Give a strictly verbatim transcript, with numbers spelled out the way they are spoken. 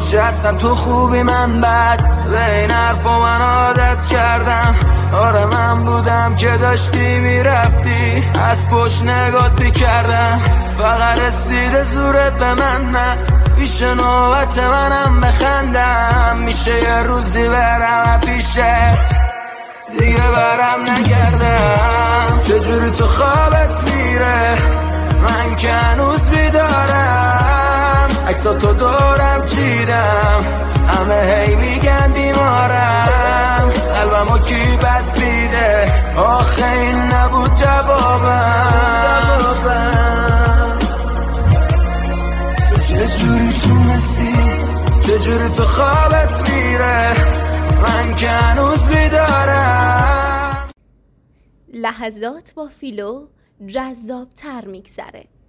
چه هستم تو خوبی من بد، به این حرف و من عادت کردم. آره من بودم که داشتی میرفتی، از پشت نگات میکردم. فقط رسیده زورت به من، نه میشه نوبت منم بخندم. میشه یه روزی برم پیشت دیگه برم نگردم. چجوری تو خوابت میره من که هنوز بیدارم. عکسا تو دورم چیدم، همه هی میگن بیمارم. قلبمو کی بسیده آخه این نبود جوابم. تو چجوری تونستی، چجوری تو خوابت میره من که هنوز بیدارم. لحظات با فیلو جذاب تر میگذره.